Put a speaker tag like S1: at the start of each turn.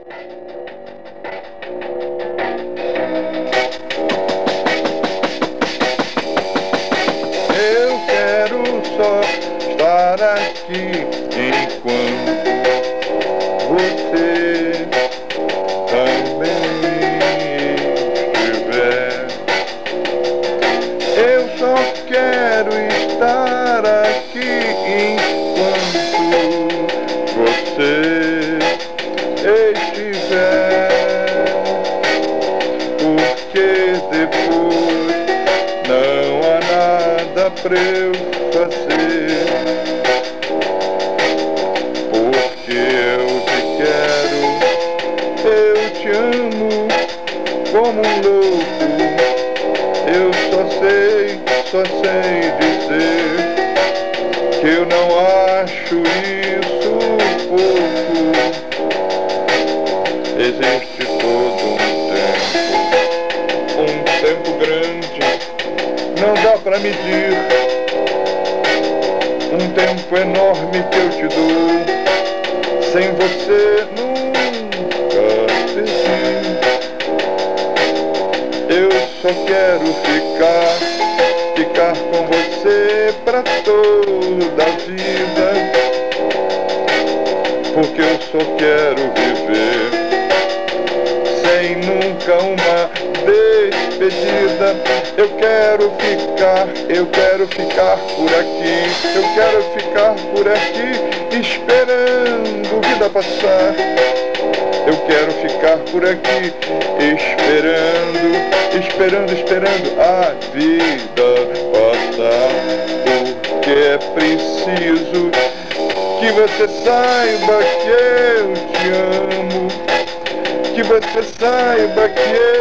S1: Eu quero só estar aqui enquanto você também estiver. Eu só quero estar aqui enquanto você estiver, porque depois não há nada pra eu fazer, porque eu te quero, eu te amo como um louco. Eu só sei dizer que eu não acho isso pouco. Existe todo um tempo grande, não dá pra medir, um tempo enorme que eu te dou, sem você nunca perdi. Eu só quero ficar com você pra toda a vida, porque eu só quero viver sem nunca uma despedida. Eu quero ficar por aqui, eu quero ficar por aqui, esperando a vida passar. Eu quero ficar por aqui, esperando a vida passar, porque é preciso que você saiba que eu te amo, que você saiba que